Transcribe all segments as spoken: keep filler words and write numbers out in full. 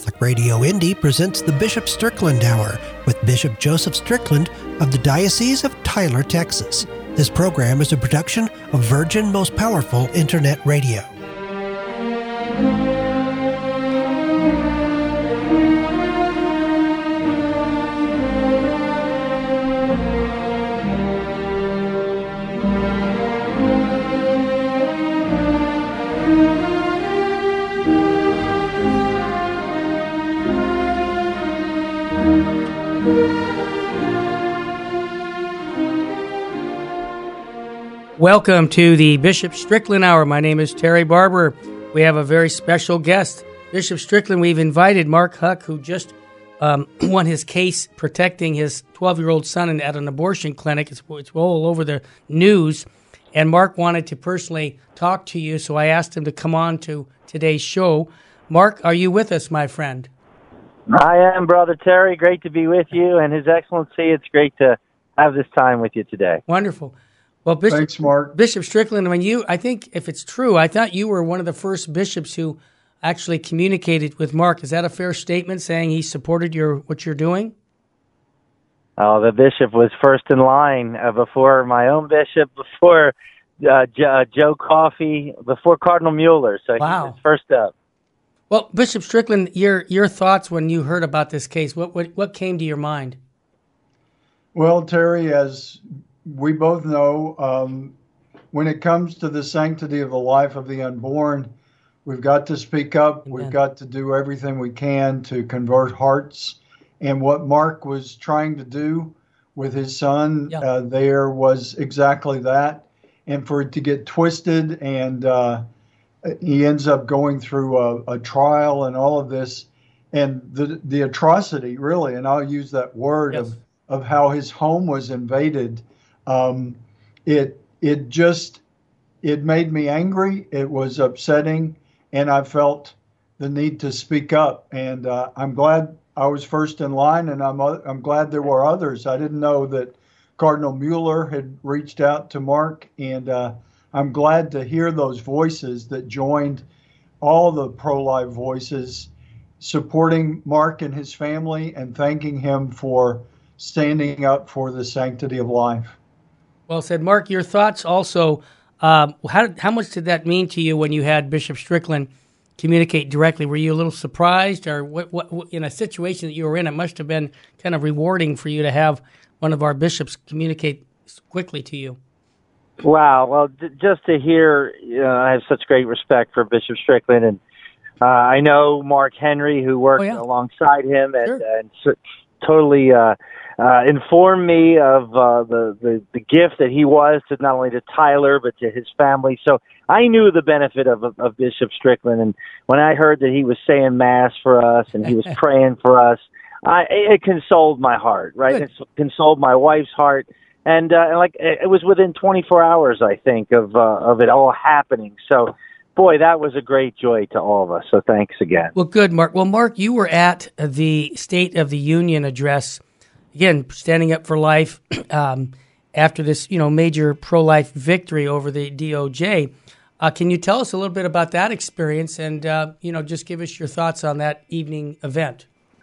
Catholic Radio Indy presents the Bishop Strickland Hour with Bishop Joseph Strickland of the Diocese of Tyler, Texas. This program is a production of Virgin Most Powerful Internet Radio. Welcome to the Bishop Strickland Hour. My name is Terry Barber. We have a very special guest, Bishop Strickland. We've invited Mark Huck, who just um, won his case protecting his twelve-year-old son at an abortion clinic. It's, it's all over the news. And Mark wanted to personally talk to you, so I asked him to come on to today's show. Mark, are you with us, my friend? I am, Brother Terry. Great to be with you. And His Excellency, it's great to have this time with you today. Wonderful. Well, Bishop, Thanks, Mark. Bishop Strickland, when you, I think if it's true, I thought you were one of the first bishops who actually communicated with Mark. Is that a fair statement, saying he supported your what you're doing? Oh, the bishop was first in line uh, before my own bishop, before uh, J- uh, Joe Coffey, before Cardinal Mueller. So wow. he was first up. Well, Bishop Strickland, your your thoughts when you heard about this case, what what, what came to your mind? Well, Terry, as we both know, um, when it comes to the sanctity of the life of the unborn, we've got to speak up. Amen. We've got to do everything we can to convert hearts. And what Mark was trying to do with his son yeah. uh, there was exactly that. And for it to get twisted, and uh, he ends up going through a, a trial and all of this, and the the atrocity, really, and I'll use that word yes. of, of how his home was invaded. Um, it it just, it made me angry. It was upsetting, and I felt the need to speak up. And uh, I'm glad I was first in line, and I'm I'm glad there were others. I didn't know that Cardinal Mueller had reached out to Mark, and uh, I'm glad to hear those voices that joined all the pro-life voices supporting Mark and his family and thanking him for standing up for the sanctity of life. Well said. Mark, your thoughts also, um, how how much did that mean to you when you had Bishop Strickland communicate directly? Were you a little surprised, or what, what, what in a situation that you were in, it must have been kind of rewarding for you to have one of our bishops communicate quickly to you? Wow. Well, d- just to hear, you know, I have such great respect for Bishop Strickland, and uh, I know Mark Henry, who worked oh, yeah. alongside him, and, sure. and so, totally uh, uh, informed me of uh, the, the, the gift that he was to not only to Tyler, but to his family. So I knew the benefit of, of, of Bishop Strickland. And when I heard that he was saying Mass for us and he was praying for us, I, it consoled my heart, right? Good. It consoled my wife's heart. And, uh, and like it was within twenty-four hours, I think, of uh, of it all happening. So, boy, that was a great joy to all of us. So thanks again. Well, good, Mark. Well, Mark, you were at the State of the Union address, again, standing up for life um, after this, you know, major pro-life victory over the D O J. Uh, can you tell us a little bit about that experience and, uh, you know, just give us your thoughts on that evening event?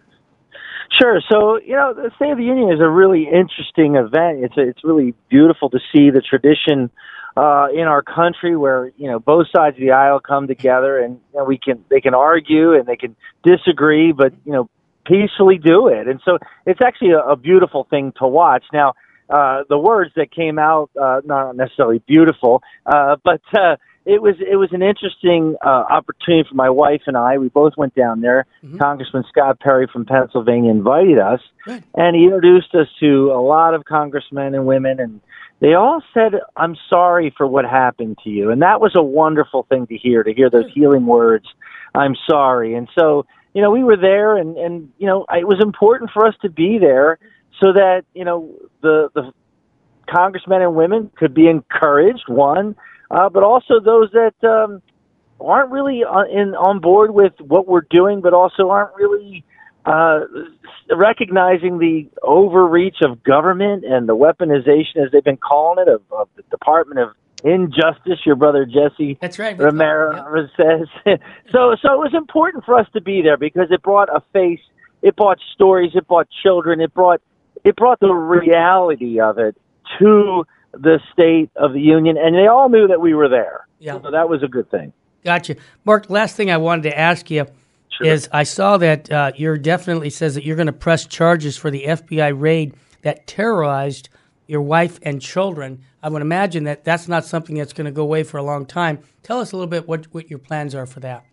Sure. So, you know, the State of the Union is a really interesting event. It's a, it's really beautiful to see the tradition uh, in our country where, you know, both sides of the aisle come together, and you know, we can they can argue and they can disagree, but, you know, peacefully do it. And so it's actually a, a beautiful thing to watch. Now, uh, the words that came out, uh, not necessarily beautiful, uh, but uh, it was it was an interesting uh, opportunity for my wife and I. We both went down there. Mm-hmm. Congressman Scott Perry from Pennsylvania invited us, Good. and he introduced us to a lot of congressmen and women, and they all said, "I'm sorry for what happened to you." And that was a wonderful thing to hear, to hear those healing words, "I'm sorry." And so, you know, we were there, and, and you know, it was important for us to be there so that, you know, the, the congressmen and women could be encouraged, one, Uh, but also those that um, aren't really on, in, on board with what we're doing, but also aren't really uh, recognizing the overreach of government and the weaponization, as they've been calling it, of, of the Department of Injustice, your brother Jesse That's right, Romero says. so so it was important for us to be there because it brought a face, it brought stories, it brought children, it brought it brought the reality of it to the State of the Union, and they all knew that we were there. Yeah. So that was a good thing. Gotcha. Mark, last thing I wanted to ask you sure. is I saw that uh, you're definitely says that you're going to press charges for the F B I raid that terrorized your wife and children. I would imagine that that's not something that's going to go away for a long time. Tell us a little bit what, what your plans are for that.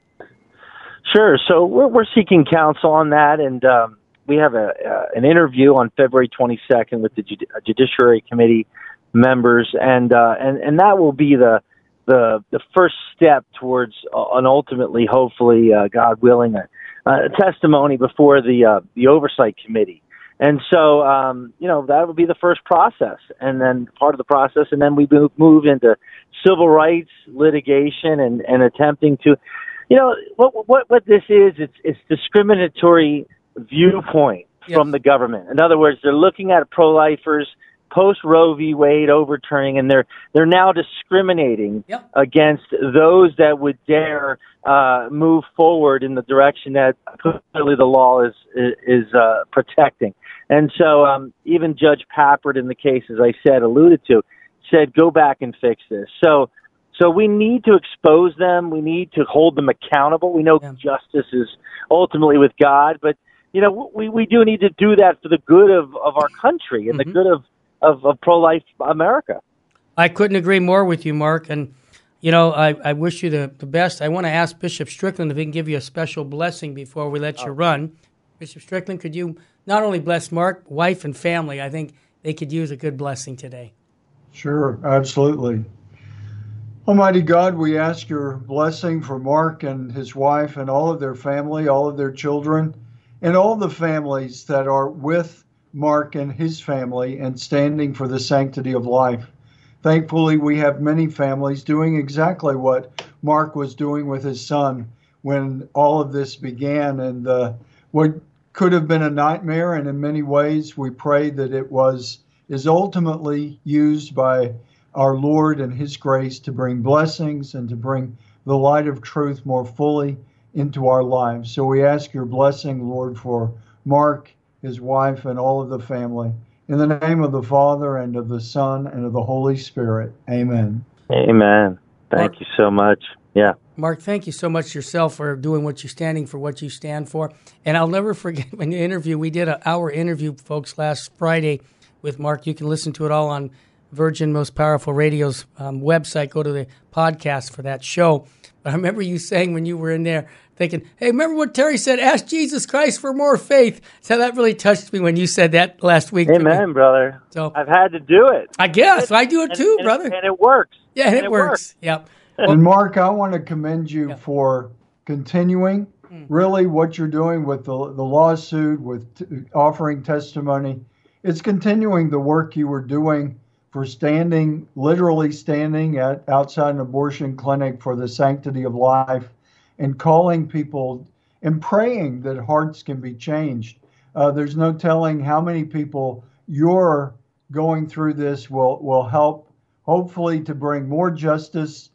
Sure. So we're, we're seeking counsel on that, and um, we have a uh, an interview on February twenty-second with the Judi- Judiciary Committee members, and uh, and and that will be the the the first step towards uh, an ultimately, hopefully, uh, God willing, a, a testimony before the uh, the Oversight Committee. And so, um, you know, that would be the first process, and then part of the process, and then we move, move into civil rights litigation and, and attempting to, you know, what what what this is, it's it's discriminatory viewpoint yes. from the government. In other words, they're looking at pro-lifers post Roe v. Wade overturning, and they're they're now discriminating yep. against those that would dare uh, move forward in the direction that clearly the law is is uh, protecting. And so um, even Judge Papert in the case, as I said, alluded to, said, go back and fix this. So so we need to expose them. We need to hold them accountable. We know yeah. justice is ultimately with God, but, you know, we, we do need to do that for the good of, of our country and mm-hmm. the good of, of, of pro-life America. I couldn't agree more with you, Mark. And, you know, I, I wish you the, the best. I want to ask Bishop Strickland if he can give you a special blessing before we let oh. you run. Bishop Strickland, could you not only bless Mark, wife, and family? I think they could use a good blessing today. Sure, absolutely. Almighty God, we ask your blessing for Mark and his wife and all of their family, all of their children, and all the families that are with Mark and his family and standing for the sanctity of life. Thankfully, we have many families doing exactly what Mark was doing with his son when all of this began. And uh, what could have been a nightmare, and in many ways we pray that it was is ultimately used by our Lord and his grace to bring blessings and to bring the light of truth more fully into our lives. So we ask your blessing, Lord, for Mark, his wife, and all of the family. In the name of the Father, and of the Son, and of the Holy Spirit. Amen. Amen. Thank Mark, you so much. Yeah. Mark, thank you so much yourself for doing what you're standing for, what you stand for. And I'll never forget when you interview, we did an hour interview, folks, last Friday with Mark. You can listen to it all on Virgin Most Powerful Radio's um, website. Go to the podcast for that show. But I remember you saying when you were in there, thinking, hey, remember what Terry said? Ask Jesus Christ for more faith. So that really touched me when you said that last week. Amen, brother. So I've had to do it. I guess. I do it too, and, brother. And it works. Yeah, and, and it, it works. works. Yep. Well, and Mark, I want to commend you yeah. for continuing mm. really what you're doing with the, the lawsuit, with t- offering testimony. It's continuing the work you were doing for standing, literally standing at outside an abortion clinic for the sanctity of life and calling people and praying that hearts can be changed. Uh, there's no telling how many people you're going through this will, will help, hopefully, to bring more justice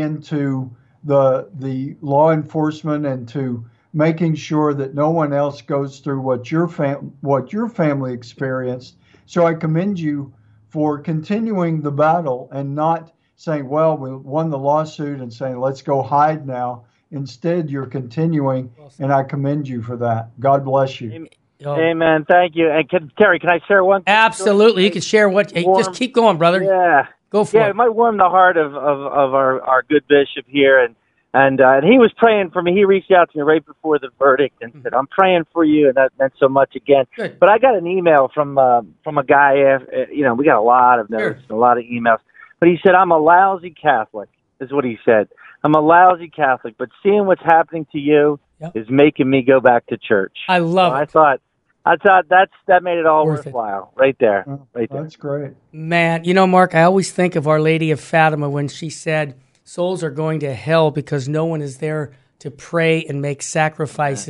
into the the law enforcement and to making sure that no one else goes through what your fam- what your family experienced. So I commend you for continuing the battle and not saying, well, we won the lawsuit and saying, let's go hide now. Instead, you're continuing, and I commend you for that. God bless you. Amen. Thank you. And can, Terry, can I share one? Absolutely. You can share what. Hey, just keep going, brother. Yeah. Go for yeah, it. Yeah, it might warm the heart of, of, of our, our good bishop here. And and, uh, and he was praying for me. He reached out to me right before the verdict and said, I'm praying for you. And that meant so much again. Good. But I got an email from uh, from a guy, uh, you know, we got a lot of notes, sure. and a lot of emails. But he said, I'm a lousy Catholic, is what he said. I'm a lousy Catholic, but seeing what's happening to you yep. is making me go back to church. I love so it. I thought, I thought that's that made it all Worth worthwhile, it. right there, oh, right there. That's great, man. You know, Mark, I always think of Our Lady of Fatima when she said, "Souls are going to hell because no one is there to pray and make sacrifices." Yeah.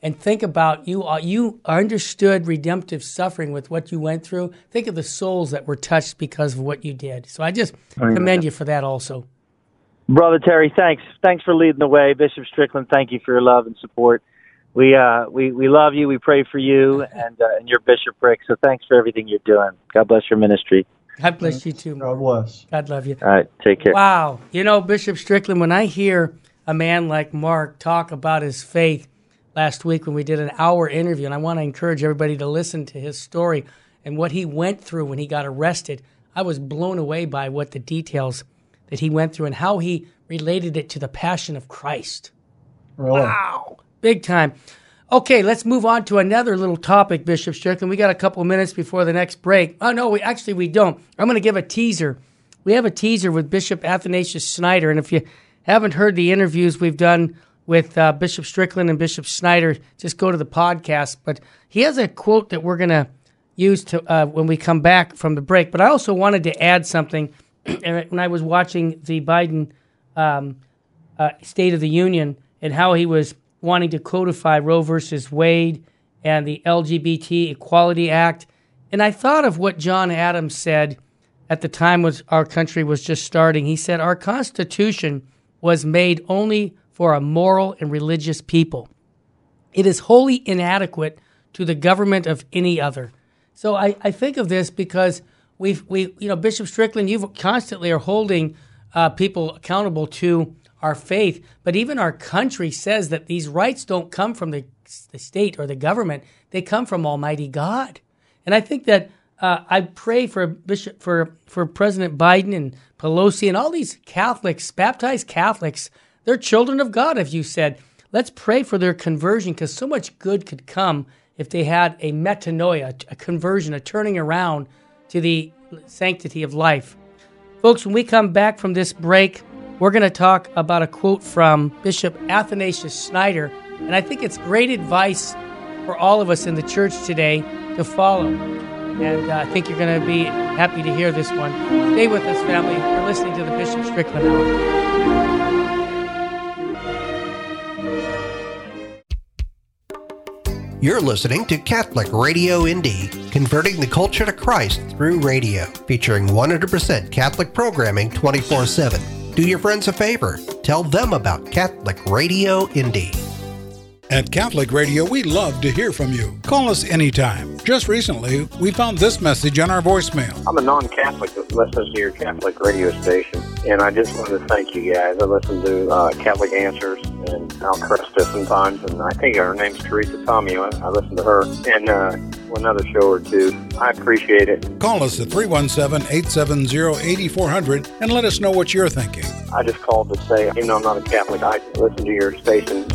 and think about you. Uh, you understood redemptive suffering with what you went through. Think of the souls that were touched because of what you did. So I just commend you for that also. Brother Terry, thanks. Thanks for leading the way. Bishop Strickland, thank you for your love and support. We uh, we, we love you. We pray for you and, uh, and your bishopric. So thanks for everything you're doing. God bless your ministry. God bless you too. God bless. God love you. All right, take care. Wow. You know, Bishop Strickland, when I hear a man like Mark talk about his faith last week when we did an hour interview, and I want to encourage everybody to listen to his story and what he went through when he got arrested, I was blown away by what the details that he went through and how he related it to the Passion of Christ. Really? Wow. Big time. Okay, let's move on to another little topic, Bishop Strickland. We got a couple minutes before the next break. Oh, no, we actually we don't. I'm going to give a teaser. We have a teaser with Bishop Athanasius Schneider, and if you haven't heard the interviews we've done with uh, Bishop Strickland and Bishop Schneider, just go to the podcast. But he has a quote that we're going to use to uh, when we come back from the break. But I also wanted to add something. When I was watching the Biden um, uh, State of the Union and how he was wanting to codify Roe versus Wade and the L G B T Equality Act. And I thought of what John Adams said at the time was our country was just starting. He said, our Constitution was made only for a moral and religious people. It is wholly inadequate to the government of any other. So I, I think of this because we've, we, you know, Bishop Strickland, you constantly are holding uh, people accountable to our faith, but even our country says that these rights don't come from the, the state or the government; they come from Almighty God. And I think that uh, I pray for Bishop, for for President Biden and Pelosi and all these Catholics, baptized Catholics. They're children of God, as you said. Let's pray for their conversion because so much good could come if they had a metanoia, a conversion, a turning around to the sanctity of life. Folks, when we come back from this break, we're going to talk about a quote from Bishop Athanasius Schneider, and I think it's great advice for all of us in the church today to follow. And uh, I think you're going to be happy to hear this one. Stay with us, family. You're listening to the Bishop Strickland Hour. You're listening to Catholic Radio Indy, converting the culture to Christ through radio, featuring one hundred percent Catholic programming twenty-four seven. Do your friends a favor. Tell them about Catholic Radio Indy. At Catholic Radio, we love to hear from you. Call us anytime. Just recently, we found this message on our voicemail. I'm a non-Catholic that listens to your Catholic radio station, and I just want to thank you guys. I listen to uh, Catholic Answers and Al Cresta sometimes, and I think her name's Teresa Tomeo. I, I listen to her, and uh, another show or two. I appreciate it. Call us at three one seven, eight seven zero, eight four zero zero and let us know what you're thinking. I just called to say, even though I'm not a Catholic, I listen to your station.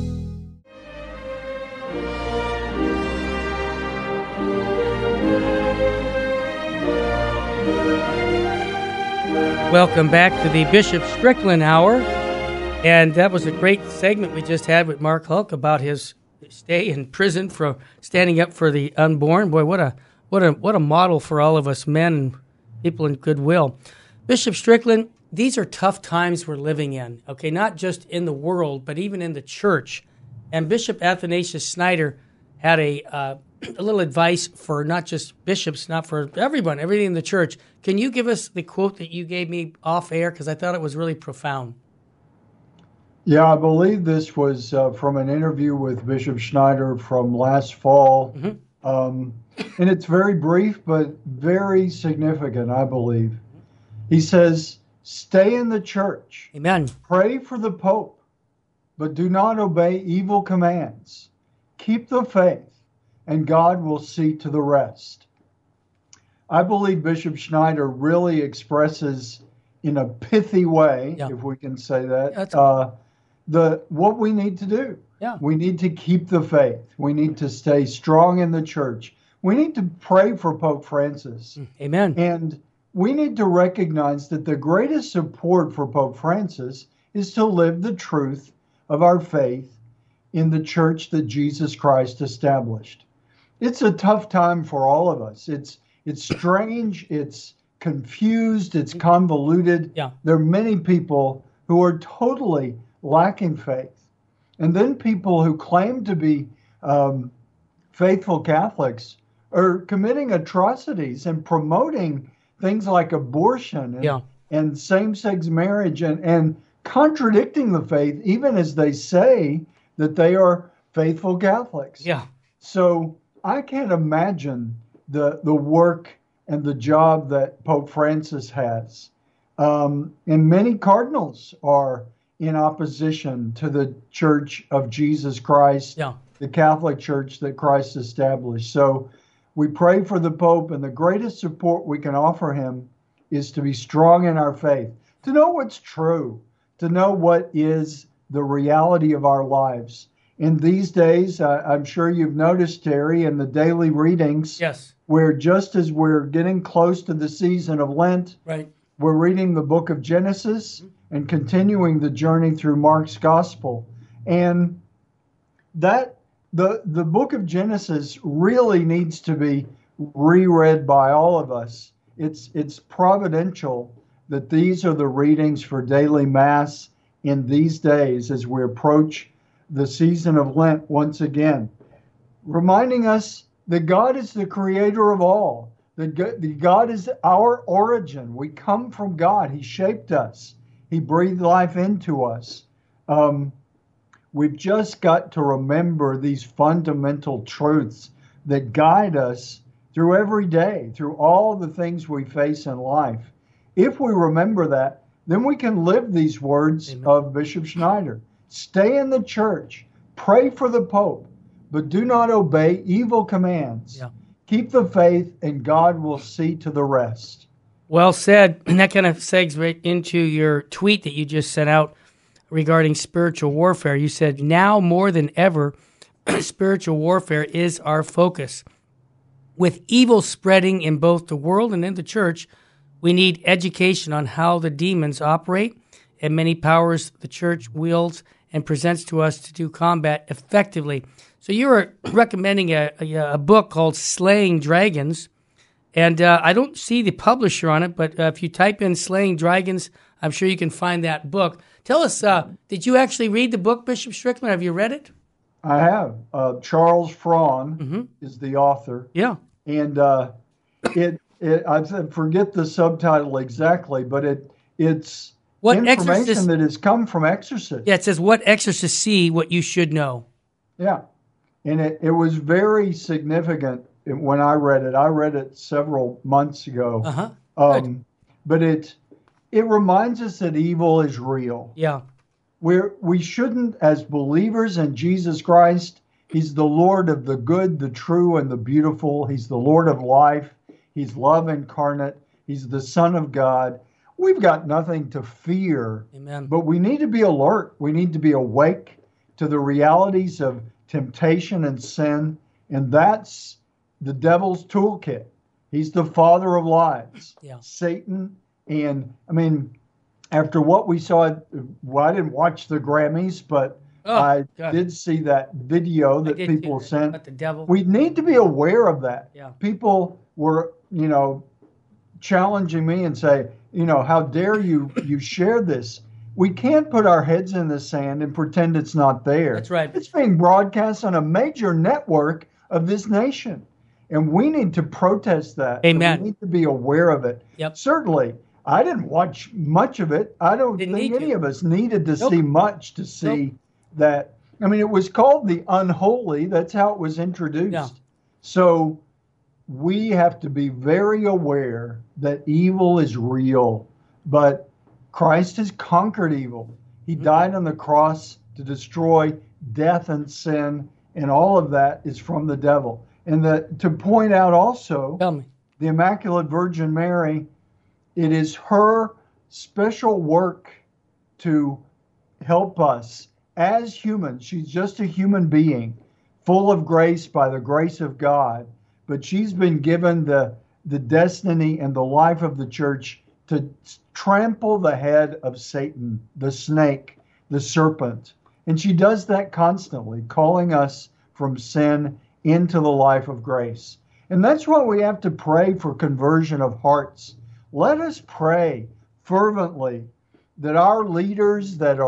Welcome back to the Bishop Strickland Hour. And that was a great segment we just had with Mark Hulk about his stay in prison for standing up for the unborn. Boy, what a what a what a model for all of us men and people in goodwill. Bishop Strickland, these are tough times we're living in. Okay, not just in the world, but even in the church. And Bishop Athanasius Schneider had a uh, a little advice for not just bishops, not for everyone, everything in the church. Can you give us the quote that you gave me off air? Because I thought it was really profound. Yeah, I believe this was uh, from an interview with Bishop Schneider from last fall. Mm-hmm. Um, and it's very brief, but very significant, I believe. He says, stay in the church. Amen. Pray for the Pope, but do not obey evil commands. Keep the faith, and God will see to the rest. I believe Bishop Schneider really expresses in a pithy way, yeah. if we can say that, yeah, uh, the what we need to do. Yeah. We need to keep the faith. We need to stay strong in the church. We need to pray for Pope Francis. Amen. And we need to recognize that the greatest support for Pope Francis is to live the truth of our faith in the church that Jesus Christ established. It's a tough time for all of us. It's it's strange, it's confused, it's convoluted. Yeah. There are many people who are totally lacking faith. And then people who claim to be um, faithful Catholics are committing atrocities and promoting things like abortion and, yeah. and same-sex marriage and, and contradicting the faith, even as they say that they are faithful Catholics. Yeah. So I can't imagine the the work and the job that Pope Francis has. Um, and many cardinals are in opposition to the Church of Jesus Christ, yeah. the Catholic Church that Christ established. So we pray for the Pope, and the greatest support we can offer him is to be strong in our faith, to know what's true, to know what is the reality of our lives. In these days, uh, I'm sure you've noticed, Terry, in the daily readings, yes, where just as we're getting close to the season of Lent, right, we're reading the book of Genesis and continuing the journey through Mark's Gospel. And that the the book of Genesis really needs to be reread by all of us. It's it's providential that these are the readings for daily Mass in these days as we approach the season of Lent once again, reminding us that God is the creator of all, that God is our origin. We come from God. He shaped us. He breathed life into us. Um, we've just got to remember these fundamental truths that guide us through every day, through all the things we face in life. If we remember that, then we can live these words Amen. Of Bishop Schneider. Stay in the church, pray for the Pope, but do not obey evil commands. Yeah. Keep the faith, and God will see to the rest. Well said. And that kind of segs right into your tweet that you just sent out regarding spiritual warfare. You said, now more than ever, spiritual warfare is our focus. With evil spreading in both the world and in the church, we need education on how the demons operate and many powers the church wields and presents to us to do combat effectively. So you were recommending a, a, a book called Slaying Dragons, and uh, I don't see the publisher on it, but uh, if you type in Slaying Dragons, I'm sure you can find that book. Tell us, uh, did you actually read the book, Bishop Strickland? Have you read it? I have. Uh, Charles Fraun mm-hmm. is the author. Yeah. And uh, it, it, I forget the subtitle exactly, but it it's what information exorcist, that has come from exorcists. Yeah, it says, what exorcists see, what you should know. Yeah. And it, it was very significant when I read it. I read it several months ago. Uh-huh. Um, but it it reminds us that evil is real. Yeah. We're, we shouldn't, as believers in Jesus Christ, He's the Lord of the good, the true, and the beautiful. He's the Lord of life. He's love incarnate. He's the Son of God. We've got nothing to fear. Amen. But we need to be alert. We need to be awake to the realities of temptation and sin. And that's the devil's toolkit. He's the father of lies. Yeah. Satan. And, I mean, after what we saw, well, I didn't watch the Grammys, but oh, I God. did see that video that people sent. About the devil. We need to be aware of that. Yeah. People were, you know, challenging me and say, you know, how dare you, you share this? We can't put our heads in the sand and pretend it's not there. That's right. It's being broadcast on a major network of this nation. And we need to protest that. Amen. We need to be aware of it. Yep. Certainly. I didn't watch much of it. I don't Didn't think need any to. of us needed to Nope. see much to see Nope. that. I mean, it was called The Unholy. That's how it was introduced. Yeah. So we have to be very aware that evil is real, but Christ has conquered evil. He Mm-hmm. died on the cross to destroy death and sin, and all of that is from the devil. And that, to point out also, Tell me. the Immaculate Virgin Mary, it is her special work to help us as humans. She's just a human being, full of grace by the grace of God. But she's been given the, the destiny and the life of the church to trample the head of Satan, the snake, the serpent. And she does that constantly, calling us from sin into the life of grace. And that's why we have to pray for conversion of hearts. Let us pray fervently that our leaders that are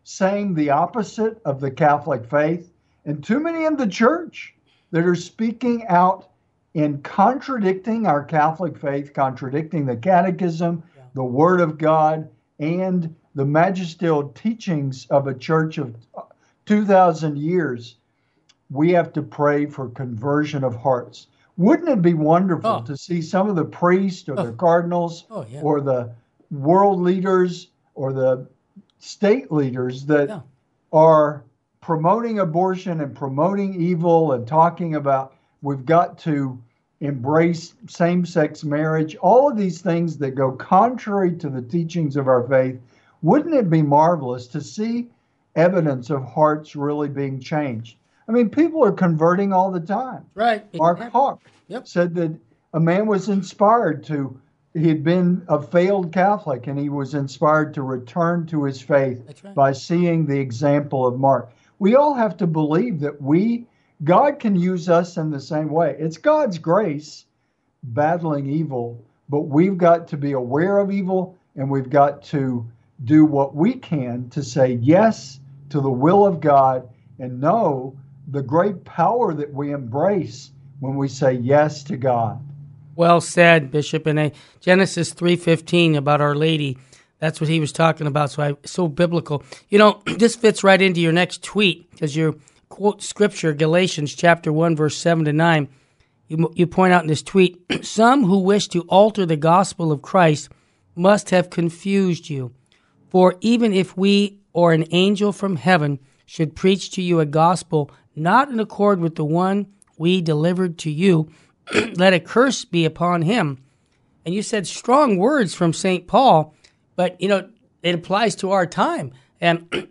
saying the opposite of the Catholic faith, and too many in the church that are speaking out in contradicting our Catholic faith, contradicting the Catechism, yeah. the Word of God, and the magisterial teachings of a church of two thousand years. We have to pray for conversion of hearts. Wouldn't it be wonderful oh. to see some of the priests or oh. the cardinals oh, yeah. or the world leaders or the state leaders that yeah. are promoting abortion and promoting evil and talking about we've got to embrace same-sex marriage, all of these things that go contrary to the teachings of our faith? Wouldn't it be marvelous to see evidence of hearts really being changed? I mean, people are converting all the time. Right. Mark yep. Hawk yep. said that a man was inspired to, he had been a failed Catholic, and he was inspired to return to his faith right. by seeing the example of Mark. We all have to believe that we, God can use us in the same way. It's God's grace battling evil, but we've got to be aware of evil, and we've got to do what we can to say yes to the will of God and know the great power that we embrace when we say yes to God. Well said, Bishop. In Genesis three fifteen about Our Lady, that's what he was talking about. So I so biblical. You know, this fits right into your next tweet because you quote scripture, Galatians chapter one, verse seven to nine. You, you point out in this tweet, some who wish to alter the gospel of Christ must have confused you. For even if we or an angel from heaven should preach to you a gospel not in accord with the one we delivered to you, let a curse be upon him. And you said strong words from Saint Paul, but, you know, it applies to our time. And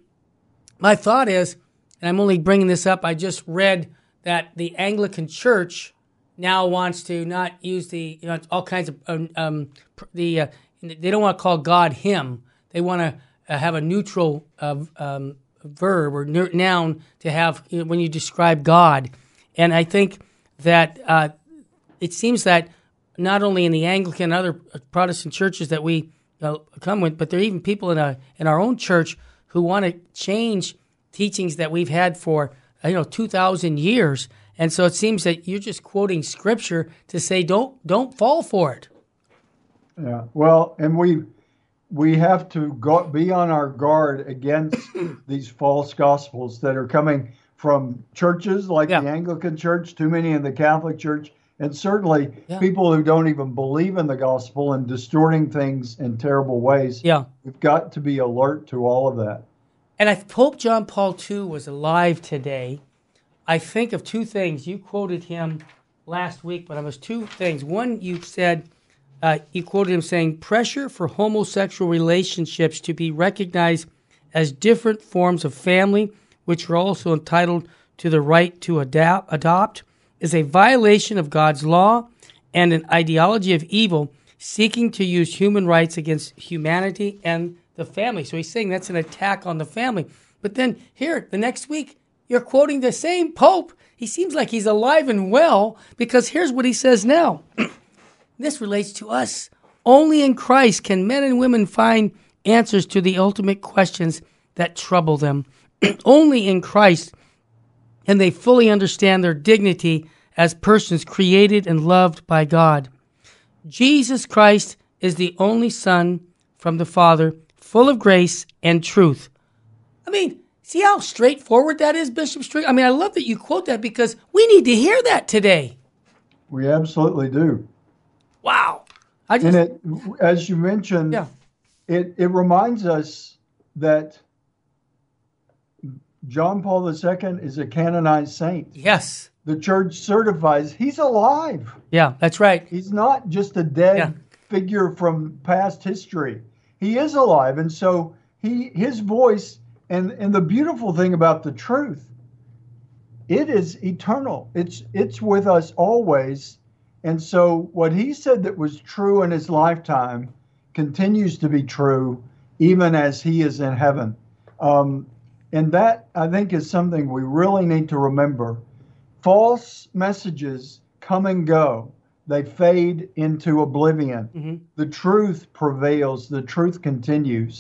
my thought is, and I'm only bringing this up, I just read that the Anglican Church now wants to not use the, you know, all kinds of, um, um the, uh, they don't want to call God him. They want to uh, have a neutral uh, um verb or noun to have you know, when you describe God. And I think that uh, it seems that not only in the Anglican and other Protestant churches that we uh, come with, but there are even people in a in our own church who want to change teachings that we've had for you know two thousand years. And so it seems that you're just quoting scripture to say don't don't fall for it. Yeah. Well, and we we have to go, be on our guard against these false gospels that are coming from churches like yeah. the Anglican Church, too many in the Catholic Church, and certainly yeah. people who don't even believe in the gospel and distorting things in terrible ways. Yeah. We've got to be alert to all of that. And if Pope John Paul the Second was alive today, I think of two things. You quoted him last week, but it was two things. One, you said, uh, you quoted him saying, pressure for homosexual relationships to be recognized as different forms of family, which are also entitled to the right to adapt, adopt, is a violation of God's law and an ideology of evil seeking to use human rights against humanity and the family. So he's saying that's an attack on the family. But then here, the next week, you're quoting the same Pope. He seems like he's alive and well, because here's what he says now. This relates to us. Only in Christ can men and women find answers to the ultimate questions that trouble them. Only in Christ can they fully understand their dignity as persons created and loved by God. Jesus Christ is the only Son from the Father, full of grace and truth. I mean, see how straightforward that is, Bishop Strickland? I mean, I love that you quote that because we need to hear that today. We absolutely do. Wow. I just, and it, as you mentioned, yeah. it, it reminds us that John Paul the Second is a canonized saint. Yes. The church certifies he's alive. Yeah, that's right. He's not just a dead yeah. figure from past history. He is alive. And so he his voice, and, and the beautiful thing about the truth, it is eternal. It's it's with us always. And so what he said that was true in his lifetime continues to be true even as he is in heaven. Um, and that, I think, is something we really need to remember. False messages come and go. They fade into oblivion. Mm-hmm. The truth prevails. The truth continues.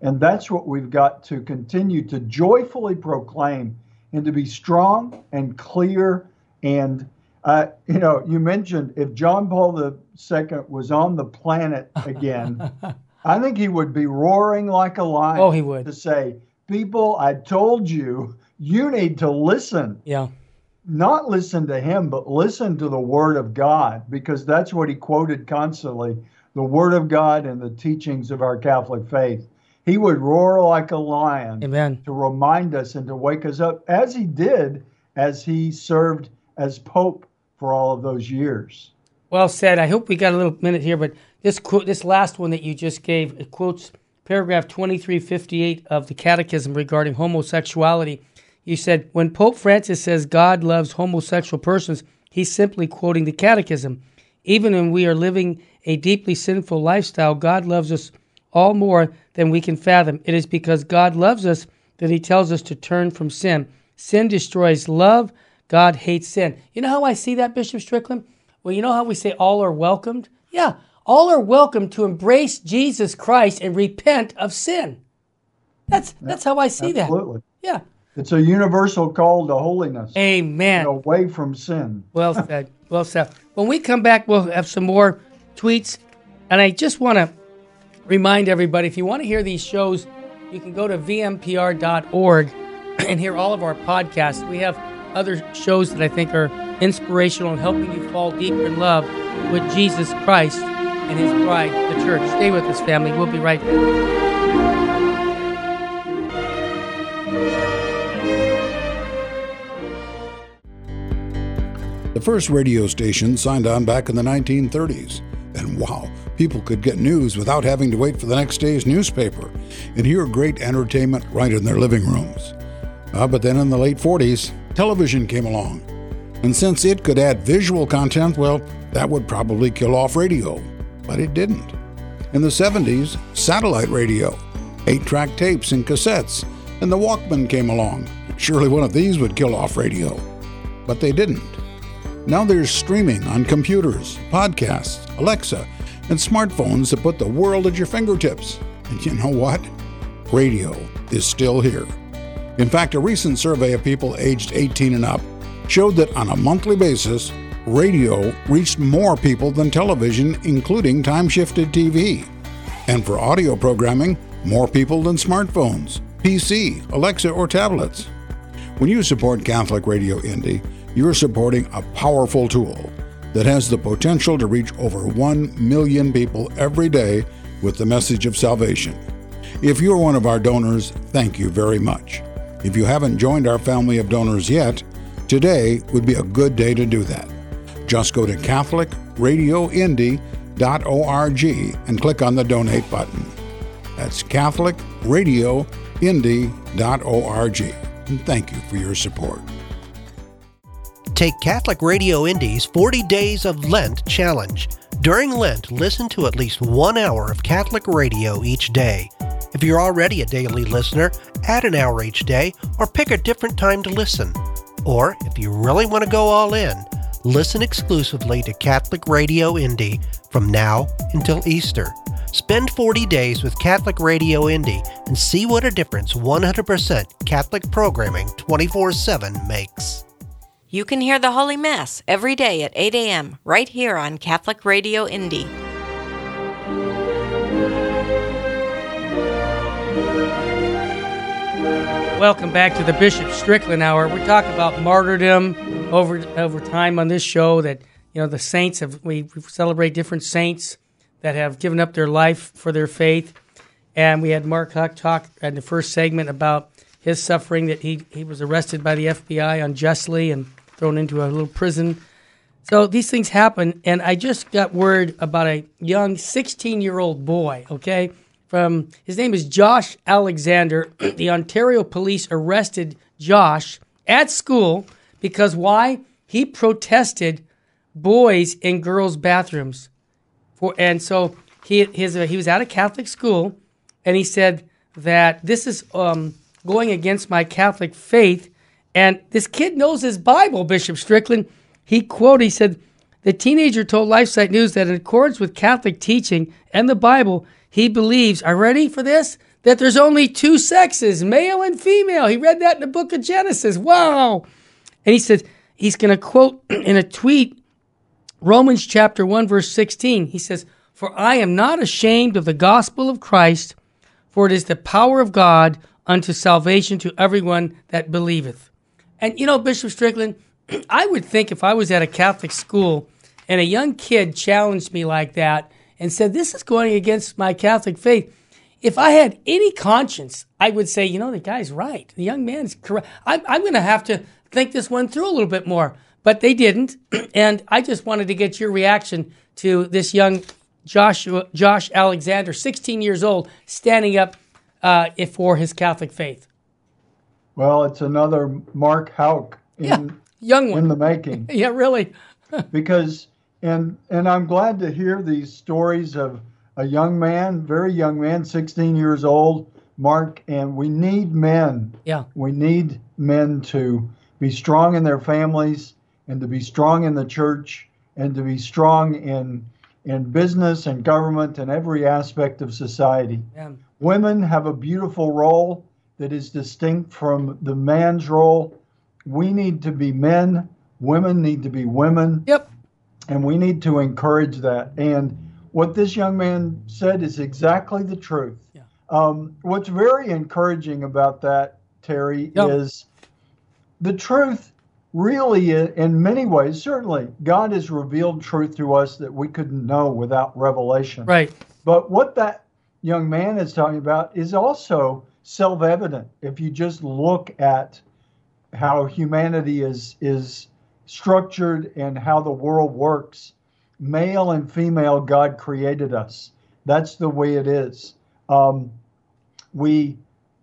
And that's what we've got to continue to joyfully proclaim and to be strong and clear. And, uh, you know, you mentioned if John Paul the Second was on the planet again, I think he would be roaring like a lion. Oh, he would. To say, people, I told you, you need to listen. Yeah. Not listen to him, but listen to the Word of God, because that's what he quoted constantly, the Word of God and the teachings of our Catholic faith. He would roar like a lion. Amen. To remind us and to wake us up, as he did as he served as Pope for all of those years. Well said. I hope we got a little minute here, but this quote, this last one that you just gave, it quotes paragraph twenty-three fifty-eight of the Catechism regarding homosexuality. You said, when Pope Francis says God loves homosexual persons, he's simply quoting the Catechism. Even when we are living a deeply sinful lifestyle, God loves us all more than we can fathom. It is because God loves us that he tells us to turn from sin. Sin destroys love. God hates sin. You know how I see that, Bishop Strickland? Well, you know how we say all are welcomed? Yeah, all are welcome to embrace Jesus Christ and repent of sin. That's that's how I see Absolutely. that. Yeah. It's a universal call to holiness. Amen. Away from sin. Well said. Well said. When we come back, we'll have some more tweets. And I just want to remind everybody, if you want to hear these shows, you can go to v m p r dot org and hear all of our podcasts. We have other shows that I think are inspirational and helping you fall deeper in love with Jesus Christ and his bride, the church. Stay with us, family. We'll be right back. The first radio station signed on back in the nineteen thirties. And wow, people could get news without having to wait for the next day's newspaper and hear great entertainment right in their living rooms. Uh, but then in the late forties, television came along. And since it could add visual content, well, that would probably kill off radio. But it didn't. In the seventies, satellite radio, eight-track tapes and cassettes, and the Walkman came along. Surely one of these would kill off radio. But they didn't. Now there's streaming on computers, podcasts, Alexa, and smartphones that put the world at your fingertips. And you know what? Radio is still here. In fact, a recent survey of people aged eighteen and up showed that on a monthly basis, radio reached more people than television, including time-shifted T V. And for audio programming, more people than smartphones, P C, Alexa, or tablets. When you support Catholic Radio Indy, you're supporting a powerful tool that has the potential to reach over one million people every day with the message of salvation. If you're one of our donors, thank you very much. If you haven't joined our family of donors yet, today would be a good day to do that. Just go to catholic radio indy dot org and click on the donate button. That's catholic radio indy dot org. And thank you for your support. Take Catholic Radio Indy's forty Days of Lent challenge. During Lent, listen to at least one hour of Catholic radio each day. If you're already a daily listener, add an hour each day or pick a different time to listen. Or, if you really want to go all in, listen exclusively to Catholic Radio Indy from now until Easter. Spend forty days with Catholic Radio Indy and see what a difference one hundred percent Catholic programming twenty-four seven makes. You can hear the Holy Mass every day at eight a.m. right here on Catholic Radio Indy. Welcome back to the Bishop Strickland Hour. We're talking about martyrdom over over time on this show. That you know the saints have we celebrate different saints that have given up their life for their faith, and we had Mark Huck talk in the first segment about his suffering, that he he was arrested by the F B I unjustly and thrown into a little prison. So these things happen, and I just got word about a young sixteen-year-old boy, okay? From his name is Josh Alexander. The Ontario police arrested Josh at school because why? He protested boys in girls' bathrooms. For and so he his uh, he was at a Catholic school, and he said that this is um, going against my Catholic faith. And this kid knows his Bible, Bishop Strickland. He quoted, he said, the teenager told LifeSite News that in accordance with Catholic teaching and the Bible, he believes, are you ready for this? that there's only two sexes, male and female. He read that in the book of Genesis. Wow. And he said, he's going to quote in a tweet, Romans chapter one, verse sixteen. He says, "For I am not ashamed of the gospel of Christ, for it is the power of God unto salvation to everyone that believeth." And you know, Bishop Strickland, I would think if I was at a Catholic school and a young kid challenged me like that and said, this is going against my Catholic faith, if I had any conscience, I would say, you know, the guy's right. The young man's correct. I'm, I'm going to have to think this one through a little bit more. But they didn't. And I just wanted to get your reaction to this young Joshua, Josh Alexander, sixteen years old, standing up uh, for his Catholic faith. Well, it's another Mark Houck in, yeah, young one. in the making. Yeah, really. because, and and I'm glad to hear these stories of a young man, very young man, sixteen years old, Mark, and we need men. Yeah. We need men to be strong in their families and to be strong in the church and to be strong in in business and government and every aspect of society. Yeah. Women have a beautiful role that is distinct from the man's role. We need to be men. Women need to be women. Yep. And we need to encourage that. And what this young man said is exactly the truth. Yeah. Um, what's very encouraging about that, Terry, Yep. is the truth really, in many ways, certainly, God has revealed truth to us that we couldn't know without revelation. Right. But what that young man is talking about is also self-evident. If you just look at how humanity is is structured and how the world works, male and female, God created us. That's the way it is. Um, we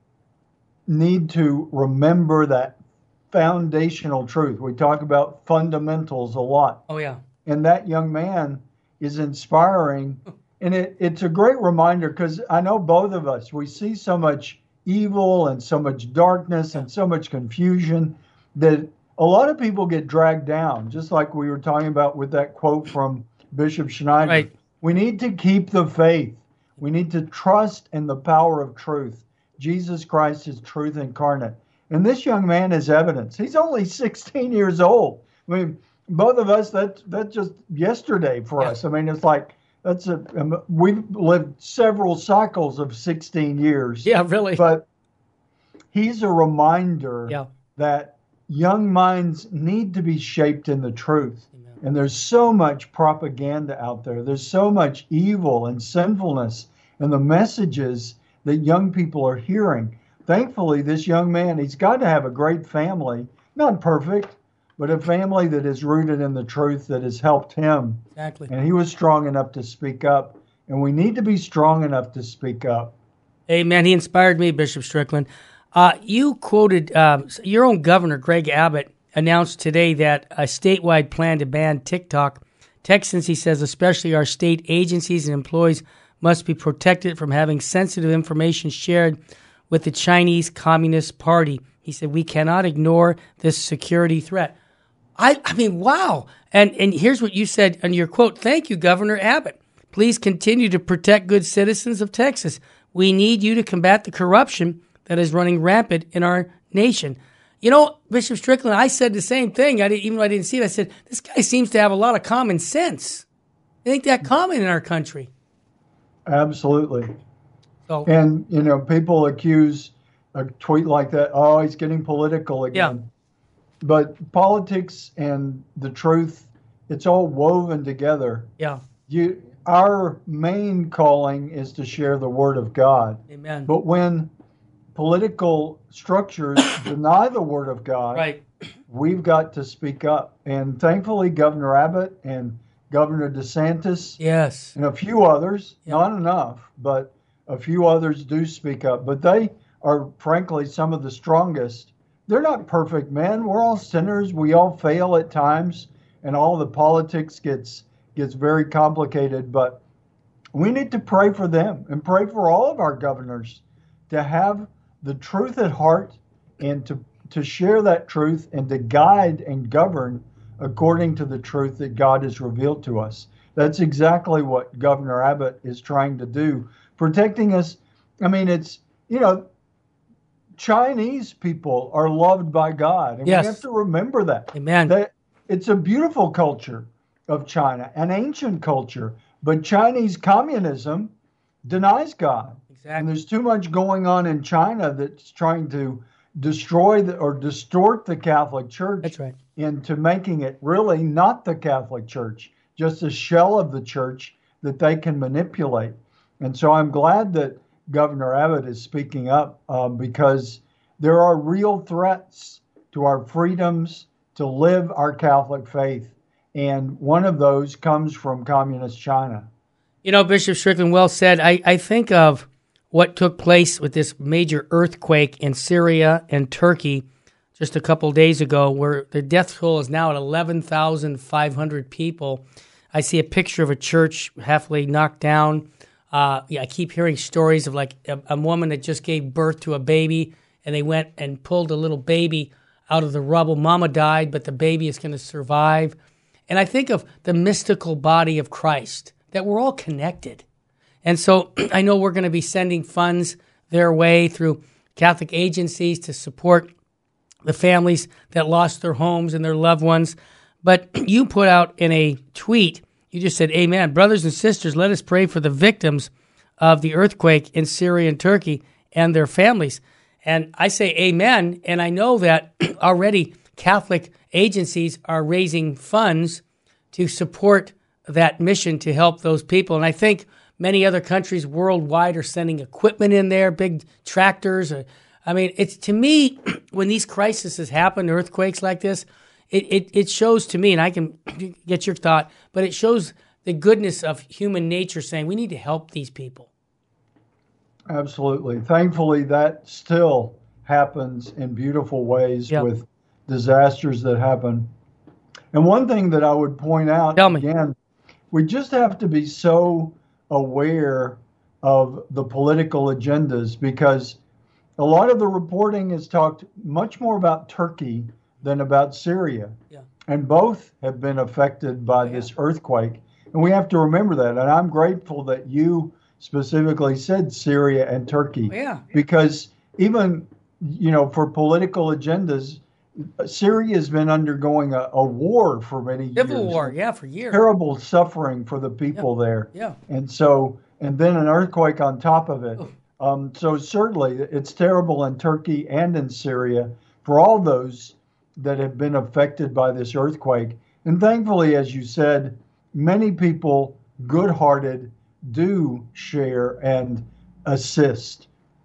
need to remember that foundational truth. We talk about fundamentals a lot. Oh, yeah. And that young man is inspiring. And it, it's a great reminder because I know both of us, we see so much evil and so much darkness and so much confusion that a lot of people get dragged down, just like we were talking about with that quote from Bishop Schneider. Right. We need to keep the faith. We need to trust in the power of truth. Jesus Christ is truth incarnate. And this young man is evidence. He's only sixteen years old. I mean, both of us, that, that's just yesterday for Yeah. us. I mean, it's like, that's a, we've lived several cycles of sixteen years. Yeah, really. But he's a reminder Yeah. that young minds need to be shaped in the truth. Amen. And there's so much propaganda out there. There's so much evil and sinfulness and the messages that young people are hearing. Thankfully, this young man, he's got to have a great family, not perfect, but a family that is rooted in the truth that has helped him. Exactly. And he was strong enough to speak up. And we need to be strong enough to speak up. Amen. He inspired me, Bishop Strickland. Uh, you quoted um, your own governor, Greg Abbott, announced today that a statewide plan to ban TikTok. Texans, he says, especially our state agencies and employees, must be protected from having sensitive information shared with the Chinese Communist Party. He said, we cannot ignore this security threat. I, I mean, wow. And, and here's what you said in your quote. Thank you, Governor Abbott. Please continue to protect good citizens of Texas. We need you to combat the corruption that is running rampant in our nation. You know, Bishop Strickland, I said the same thing. I didn't, even though I didn't see it, I said, this guy seems to have a lot of common sense. I think that common in our country. Absolutely. So, And, you know, people accuse a tweet like that, oh, he's getting political again. Yeah. But politics and the truth, it's all woven together. yeah, You, our main calling is to share the word of God. amen. But when political structures deny the word of God, Right. we've got to speak up. And thankfully, Governor Abbott and Governor DeSantis Yes. and a few others, Yeah. not enough, but a few others do speak up. But they are, frankly, some of the strongest. They're not perfect men. We're all sinners. We all fail at times, and all the politics gets gets very complicated. But we need to pray for them and pray for all of our governors to have the truth at heart and to, to share that truth and to guide and govern according to the truth that God has revealed to us. That's exactly what Governor Abbott is trying to do, protecting us. I mean, it's you know, Chinese people are loved by God. And yes. we have to remember that. Amen. That it's a beautiful culture of China, an ancient culture. But Chinese communism denies God. Exactly. And there's too much going on in China that's trying to destroy the, or distort the Catholic Church That's right. into making it really not the Catholic Church, just a shell of the church that they can manipulate. And so I'm glad that Governor Abbott is speaking up uh, because there are real threats to our freedoms to live our Catholic faith. And one of those comes from communist China. You know, Bishop Strickland, well said. I, I think of what took place with this major earthquake in Syria and Turkey just a couple days ago, where the death toll is now at eleven thousand five hundred people. I see a picture of a church halfway knocked down. Uh, yeah, I keep hearing stories of like a, a woman that just gave birth to a baby, and they went and pulled a little baby out of the rubble. Mama died, but the baby is going to survive. And I think of the mystical body of Christ, that we're all connected. And so I know we're going to be sending funds their way through Catholic agencies to support the families that lost their homes and their loved ones. But you put out in a tweet, you just said, amen. Brothers and sisters, let us pray for the victims of the earthquake in Syria and Turkey and their families. And I say amen. And I know that already Catholic agencies are raising funds to support that mission to help those people. And I think many other countries worldwide are sending equipment in there, big tractors. I mean, it's to me, when these crises happen, earthquakes like this, it, it, it shows to me, and I can get your thought, but it shows the goodness of human nature saying we need to help these people. Absolutely. Thankfully, that still happens in beautiful ways yep. with disasters that happen. And one thing that I would point out, Tell me. again, we just have to be so aware of the political agendas, because a lot of the reporting has talked much more about Turkey than about Syria. Yeah. And both have been affected by yeah. this earthquake. And we have to remember that. And I'm grateful that you specifically said Syria and Turkey. Yeah. Because even, you know, for political agendas, Syria has been undergoing a, a war for many Civil years. Civil war, yeah, for years. Terrible suffering for the people yeah. there. Yeah. And so, and then an earthquake on top of it. Um, so certainly it's terrible in Turkey and in Syria for all those that have been affected by this earthquake. And thankfully, as you said, many people, good-hearted, do share and assist.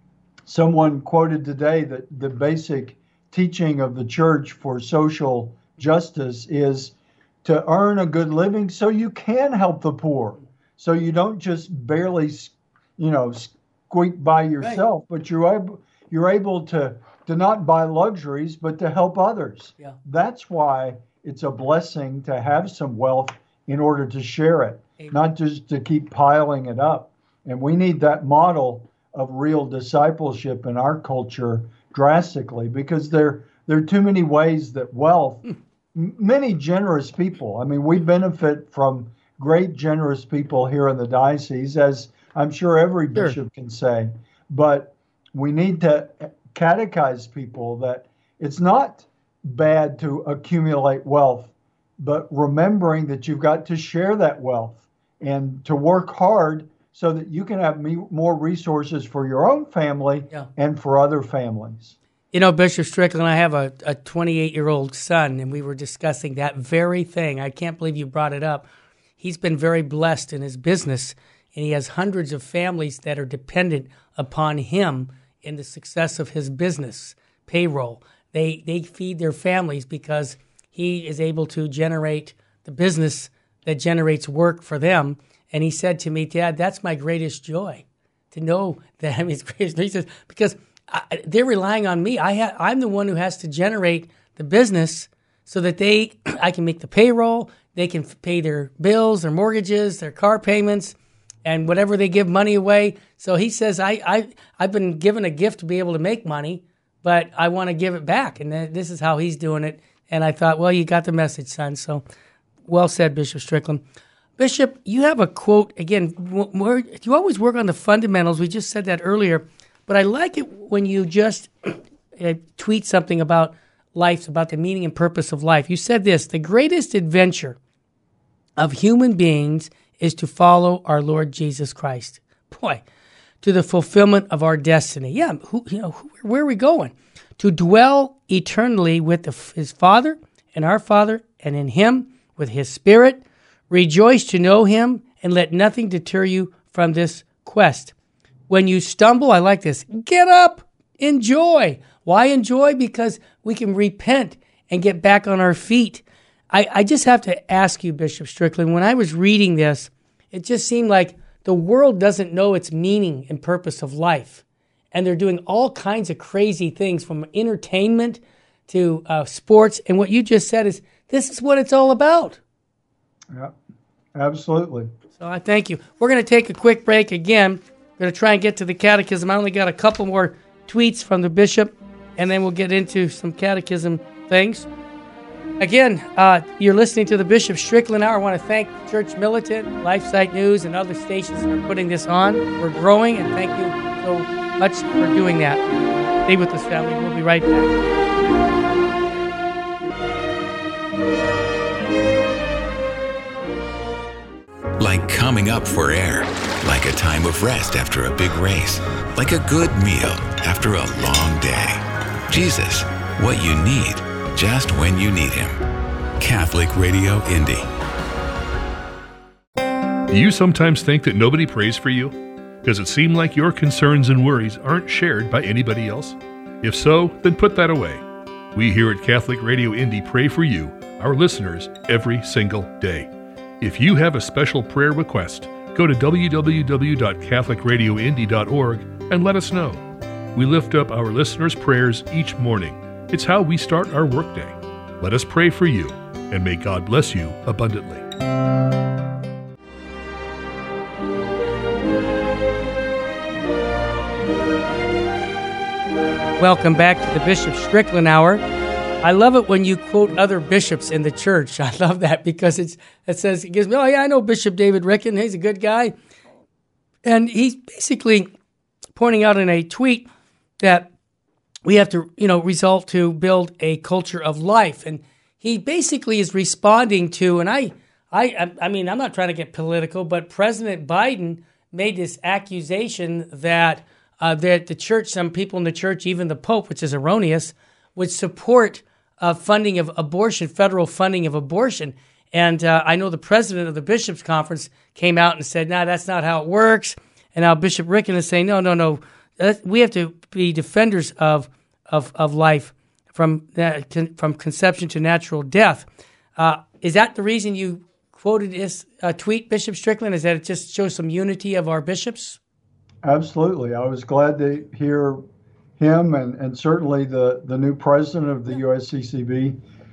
Someone quoted today that the basic teaching of the church for social justice is to earn a good living so you can help the poor. So you don't just barely, you know, squeak by yourself, right. but you're able, you're able to, to not buy luxuries, but to help others. Yeah. That's why it's a blessing to have some wealth in order to share it, Amen. Not just to keep piling it up. And we need that model of real discipleship in our culture drastically, because there, there are too many ways that wealth, m- many generous people, I mean, we benefit from great generous people here in the diocese, as I'm sure every sure. bishop can say, but we need to catechize people that it's not bad to accumulate wealth, but remembering that you've got to share that wealth and to work hard so that you can have me, more resources for your own family yeah. and for other families. You know, Bishop Strickland, I have a, a twenty-eight-year-old son, and we were discussing that very thing. I can't believe you brought it up. He's been very blessed in his business, and he has hundreds of families that are dependent upon him in the success of his business, payroll. They they feed their families because he is able to generate the business that generates work for them. And he said to me, Dad, that's my greatest joy, to know that I'm his greatest joy. He says, because I, they're relying on me. I ha- I'm the one who has to generate the business so that they, I can make the payroll, they can pay their bills, their mortgages, their car payments, and whatever they give money away. So he says, I, I, I've been given a gift to be able to make money, but I want to give it back. And this is how he's doing it. And I thought, well, you got the message, son. So well said, Bishop Strickland. Bishop, you have a quote, again, where, you always work on the fundamentals. We just said that earlier, But I like it when you just uh, tweet something about life, about the meaning and purpose of life. You said this: the greatest adventure of human beings is to follow our Lord Jesus Christ. Boy, to the fulfillment of our destiny. Yeah, who, you know, who, where are we going? To dwell eternally with the, his Father and our Father, and in him with his Spirit. Rejoice to know him, and let nothing deter you from this quest. When you stumble, I like this, get up, enjoy. Why enjoy? Because we can repent and get back on our feet. I, I just have to ask you, Bishop Strickland, when I was reading this, it just seemed like the world doesn't know its meaning and purpose of life. And they're doing all kinds of crazy things, from entertainment to uh, sports. And what you just said is, this is what it's all about. Yeah, absolutely. So I thank you. We're going to take a quick break again. We're going to try and get to the catechism. I only got a couple more tweets from the bishop, and then we'll get into some catechism things. Again, uh, you're listening to the Bishop Strickland Hour. I want to thank Church Militant, LifeSite News, and other stations that are putting this on. We're growing, and thank you so much for doing that. Stay with us, family. We'll be right back. Like coming up for air, like a time of rest after a big race, like a good meal after a long day. Jesus, what you need, just when you need him. Catholic Radio Indy. Do you sometimes think that nobody prays for you? Does it seem like your concerns and worries aren't shared by anybody else? If so, then put that away. We here at Catholic Radio Indy pray for you, our listeners, every single day. If you have a special prayer request, go to w w w dot catholic radio indy dot org and let us know. We lift up our listeners' prayers each morning. It's how we start our workday. Let us pray for you, and may God bless you abundantly. Welcome back to the Bishop Strickland Hour. I love it when you quote other bishops in the church. I love that because it's it says, it gives me, oh yeah, I know Bishop David Ricken. He's a good guy. And he's basically pointing out in a tweet that we have to, you know, resolve to build a culture of life. And he basically is responding to, and I, I, I mean, I'm not trying to get political, but President Biden made this accusation that uh, that the church, some people in the church, even the Pope, which is erroneous, would support uh, funding of abortion, federal funding of abortion. And uh, I know the president of the Bishops' Conference came out and said, nah, that's not how it works. And now Bishop Ricken is saying, no, no, no, we have to be defenders of of, of life from uh, con- from conception to natural death. Uh, is that the reason you quoted this uh, tweet, Bishop Strickland? Is that it just shows some unity of our bishops? Absolutely. I was glad to hear him and, and certainly the, the new president of the U S C C B,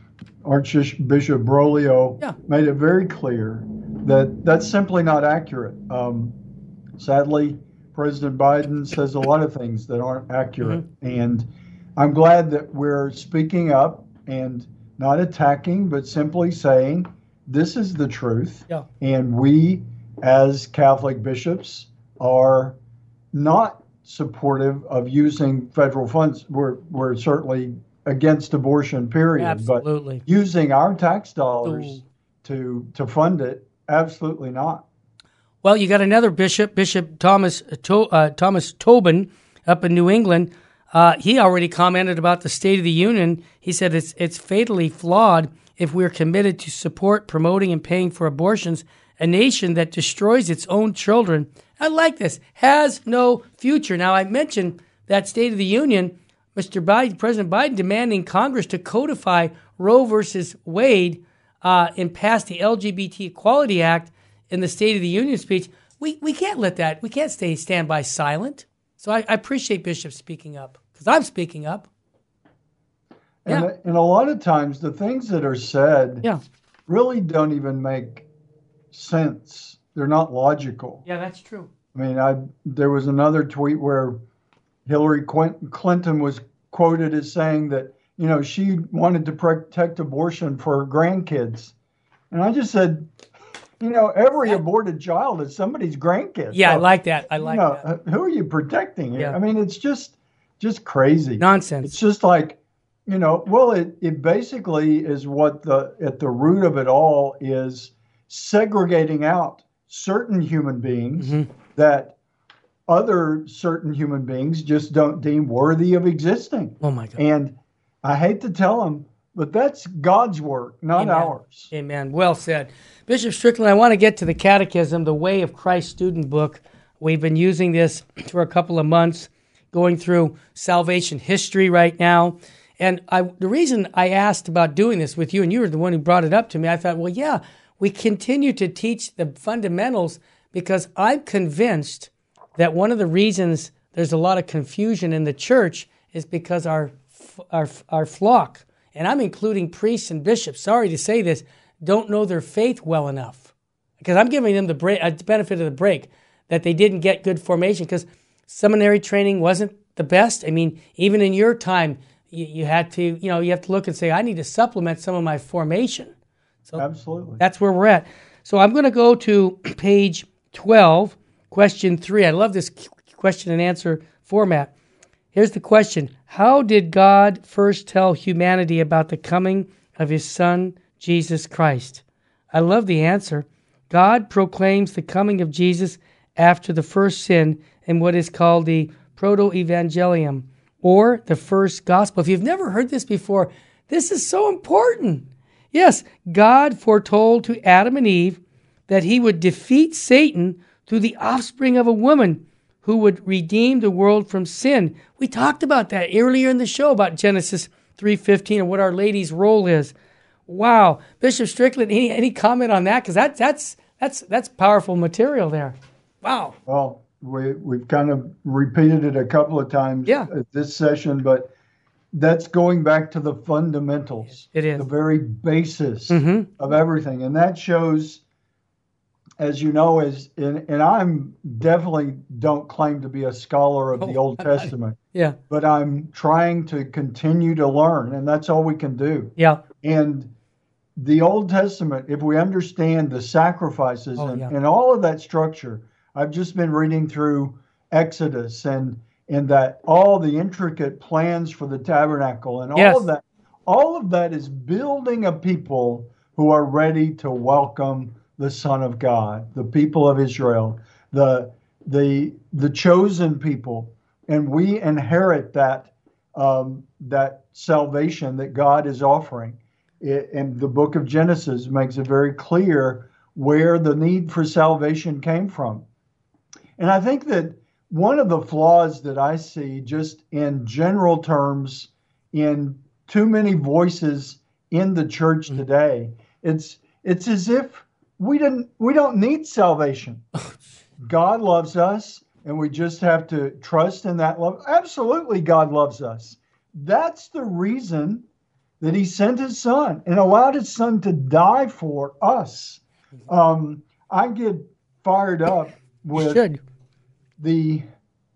Archbishop Broglio, yeah. made it very clear that that's simply not accurate. Um, sadly, President Biden says a lot of things that aren't accurate. Mm-hmm. And I'm glad that we're speaking up and not attacking, but simply saying this is the truth. Yeah. And we, as Catholic bishops, are not supportive of using federal funds. We're, we're certainly against abortion, period. Absolutely. But using our tax dollars to to fund it, absolutely not. Well, you got another bishop, Bishop Thomas to, uh, Thomas Tobin up in New England. Uh, he already commented about the State of the Union. He said it's it's fatally flawed if we're committed to support, promoting, and paying for abortions. A nation that destroys its own children, I like this, has no future. Now, I mentioned that State of the Union, Mister Biden, President Biden demanding Congress to codify Roe versus Wade uh, and pass the L G B T Equality Act in the State of the Union speech. We we can't let that, we can't stay stand by silent. So I, I appreciate Bishop speaking up, because I'm speaking up. And, yeah. and a lot of times the things that are said yeah. really don't even make sense. They're not logical. Yeah, that's true. I mean, I there was another tweet where Hillary Clinton was quoted as saying that, you know, she wanted to protect abortion for her grandkids. And I just said, You know, every aborted child is somebody's grandkid. Yeah, so, I like that. I like you know, that. Who are you protecting? Yeah. I mean, it's just just crazy. Nonsense. It's just like, you know, well, it, it basically is what the at the root of it all is segregating out certain human beings Mm-hmm. that other certain human beings just don't deem worthy of existing. Oh, my God. And I hate to tell them, but that's God's work, not Amen. ours. Amen. Well said. Bishop Strickland, I want to get to the Catechism, the Way of Christ student book. We've been using this for a couple of months, going through salvation history right now. And I, the reason I asked about doing this with you, and you were the one who brought it up to me, I thought, well, yeah, we continue to teach the fundamentals because I'm convinced that one of the reasons there's a lot of confusion in the church is because our our our flock, and I'm including priests and bishops, sorry to say this, don't know their faith well enough. Because I'm giving them the break, uh, benefit of the break, that they didn't get good formation because seminary training wasn't the best. I mean, even in your time, you, you had to, you know, you have to look and say, I need to supplement some of my formation. So Absolutely. That's where we're at. So I'm going to go to page twelve, question three. I love this question and answer format. Here's the question. How did God first tell humanity about the coming of his Son, Jesus Christ? I love the answer. God proclaims the coming of Jesus after the first sin in what is called the Proto-Evangelium, or the first gospel. If you've never heard this before, this is so important. Yes, God foretold to Adam and Eve that he would defeat Satan through the offspring of a woman who would redeem the world from sin. We talked about that earlier in the show about Genesis three fifteen and what Our Lady's role is. Wow. Bishop Strickland, any, any comment on that? Because that, that's that's that's powerful material there. Wow. Well, we, we've kind of repeated it a couple of times yeah. at this session, but that's going back to the fundamentals. It is. The very basis mm-hmm. of everything. And that shows, as you know, is and, and I'm definitely don't claim to be a scholar of oh, the Old Testament. Yeah. But I'm trying to continue to learn, and that's all we can do. Yeah. And the Old Testament, if we understand the sacrifices oh, and, yeah. and all of that structure, I've just been reading through Exodus and and that all the intricate plans for the tabernacle and all yes. of that, all of that is building a people who are ready to welcome the Son of God, the people of Israel, the the the chosen people, and we inherit that um, that salvation that God is offering. It, and the book of Genesis makes it very clear where the need for salvation came from. And I think that one of the flaws that I see just in general terms in too many voices in the church today, it's it's as if we didn't we don't need salvation. God loves us and we just have to trust in that love. Absolutely, God loves us. That's the reason that he sent his son and allowed his son to die for us. Um, I get fired up with the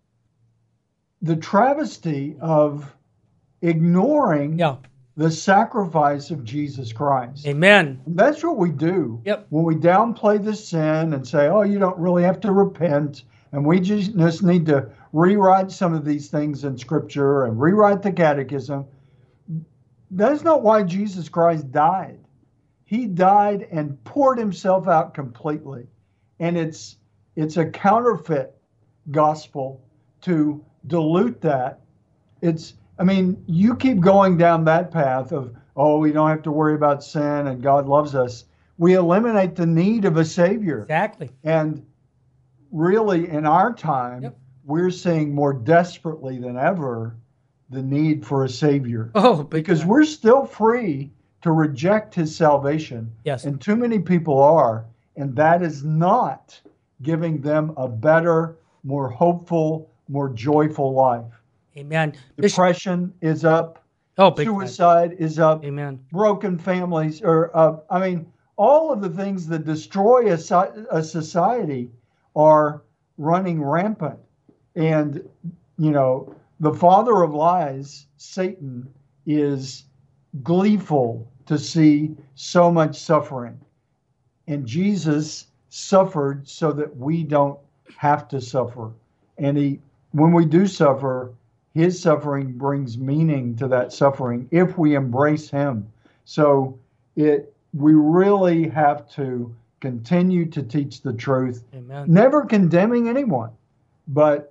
the travesty of ignoring yeah. the sacrifice of Jesus Christ. Amen. And that's what we do. Yep. When we downplay the sin and say, oh, you don't really have to repent, and we just, just need to rewrite some of these things in Scripture and rewrite the catechism. That's not why Jesus Christ died. He died and poured himself out completely. And it's it's a counterfeit gospel to dilute that. It's, I mean, you keep going down that path of, oh, we don't have to worry about sin and God loves us. We eliminate the need of a Savior. Exactly. And really, in our time, yep. we're seeing more desperately than ever the need for a Savior. Oh, because we're still free to reject his salvation. Yes. And too many people are. And that is not giving them a better, more hopeful, more joyful life. Amen. Depression Bishop, is up. Oh, big Suicide time. is up. Amen. Broken families are up. I mean, all of the things that destroy a, a society are running rampant. And, you know, the father of lies, Satan, is gleeful to see so much suffering. And Jesus suffered so that we don't have to suffer. And he, when we do suffer, his suffering brings meaning to that suffering if we embrace him. So it we really have to continue to teach the truth, Amen. Never condemning anyone, but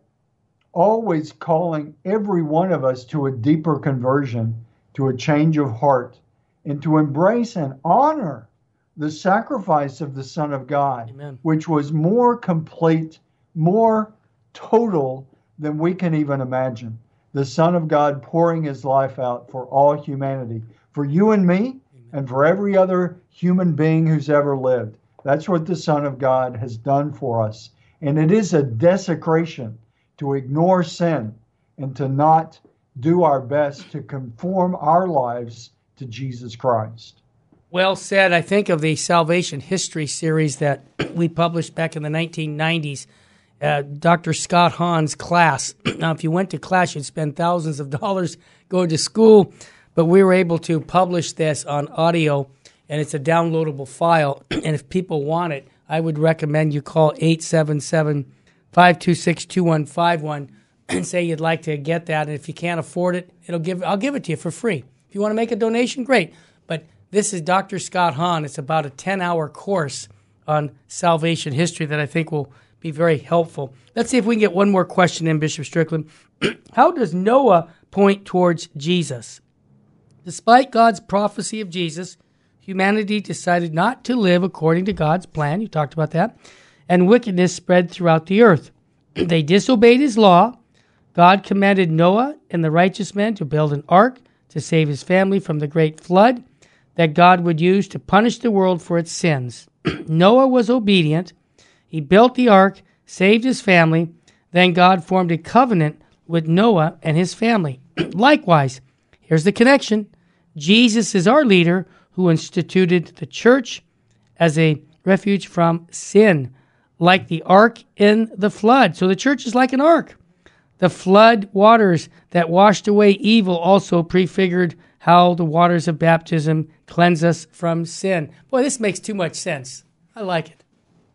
always calling every one of us to a deeper conversion, to a change of heart, and to embrace and honor the sacrifice of the Son of God, Amen. Which was more complete, more total than we can even imagine. The Son of God pouring his life out for all humanity, for you and me, Amen. And for every other human being who's ever lived. That's what the Son of God has done for us. And it is a desecration to ignore sin and to not do our best to conform our lives to Jesus Christ. Well said. I think of the Salvation History series that we published back in the nineteen nineties. Uh, Doctor Scott Hahn's class. Now, if you went to class, you'd spend thousands of dollars going to school, but we were able to publish this on audio, and it's a downloadable file. And if people want it, I would recommend you call eight seven seven, five two six, two one five one and say you'd like to get that. And if you can't afford it, it'll give I'll give it to you for free. If you want to make a donation, great. But this is Doctor Scott Hahn. It's about a ten-hour course on salvation history that I think will be very helpful. Let's see if we can get one more question in, Bishop Strickland. How does Noah point towards Jesus? Despite God's prophecy of Jesus, humanity decided not to live according to God's plan. You talked about that. And wickedness spread throughout the earth. They disobeyed his law. God commanded Noah and the righteous men to build an ark to save his family from the great flood that God would use to punish the world for its sins. Noah was obedient. He built the ark, saved his family. Then God formed a covenant with Noah and his family. Likewise, here's the connection. Jesus is our leader who instituted the church as a refuge from sin, like the ark in the flood. So the church is like an ark. The flood waters that washed away evil also prefigured how the waters of baptism cleanse us from sin. Boy, this makes too much sense. I like it.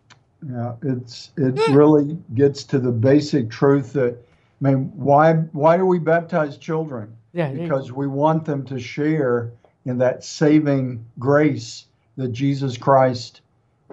Yeah, it's it really gets to the basic truth that, I mean, why why do we baptize children? Yeah, because we want them to share in that saving grace that Jesus Christ,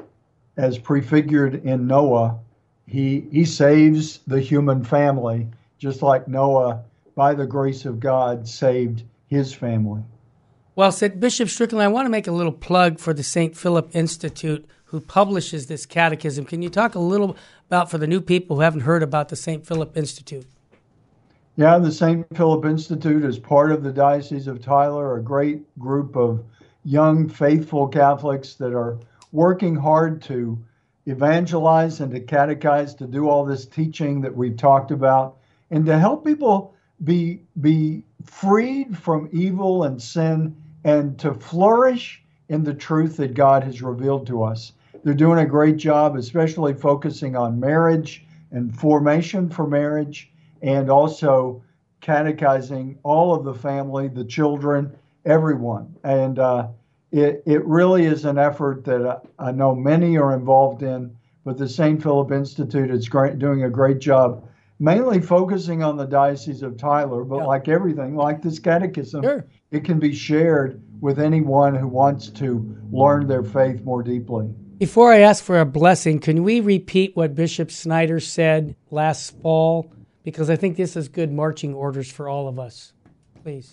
as prefigured in Noah, he he saves the human family, just like Noah, by the grace of God, saved his family. Well said, Bishop Strickland. I want to make a little plug for the Saint Philip Institute, who publishes this catechism. Can you talk a little about, for the new people who haven't heard about the Saint Philip Institute? Yeah, the Saint Philip Institute is part of the Diocese of Tyler, a great group of young, faithful Catholics that are working hard to evangelize and to catechize, to do all this teaching that we've talked about, and to help people be, be freed from evil and sin and to flourish in the truth that God has revealed to us. They're doing a great job, especially focusing on marriage and formation for marriage, and also catechizing all of the family, the children, everyone. And uh, it, it really is an effort that I, I know many are involved in, but the Saint Philip Institute is great, doing a great job, mainly focusing on the Diocese of Tyler, but yeah. like everything, like this catechism, sure. It can be shared with anyone who wants to learn their faith more deeply. Before I ask for a blessing, can we repeat what Bishop Snyder said last fall? Because I think this is good marching orders for all of us. Please.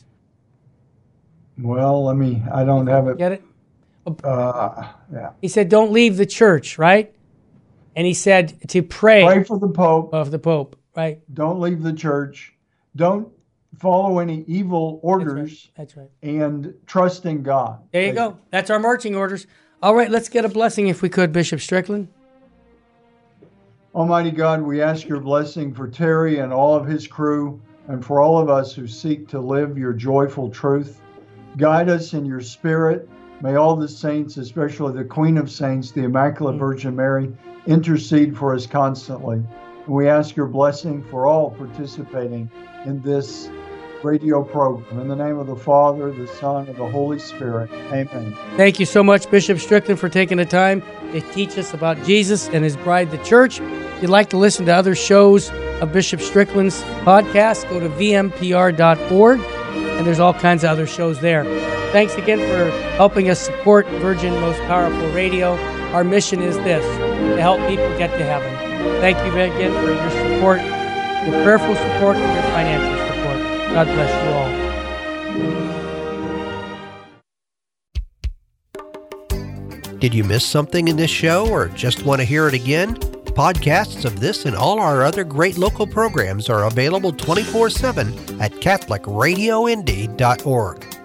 Well, let me, I don't have it. Get it? Uh, yeah. He said, don't leave the church, right? And he said to pray. Pray for the Pope. Of the Pope, right? Don't leave the church. Don't follow any evil orders. That's right. That's right. And trust in God. There you go. That's our marching orders. All right, let's get a blessing if we could, Bishop Strickland. Almighty God, we ask your blessing for Terry and all of his crew, and for all of us who seek to live your joyful truth. Guide us in your spirit. May all the saints, especially the Queen of Saints, the Immaculate Virgin Mary, intercede for us constantly. And we ask your blessing for all participating in this radio program. In the name of the Father, the Son, and the Holy Spirit. Amen. Thank you so much, Bishop Strickland, for taking the time to teach us about Jesus and his bride, the church. If you'd like to listen to other shows of Bishop Strickland's podcast, go to v m p r dot org, and there's all kinds of other shows there. Thanks again for helping us support Virgin Most Powerful Radio. Our mission is this, to help people get to heaven. Thank you again for your support, your prayerful support, and your financial support. God bless you all. Did you miss something in this show or just want to hear it again? Podcasts of this and all our other great local programs are available twenty-four seven at catholic radio indy dot org.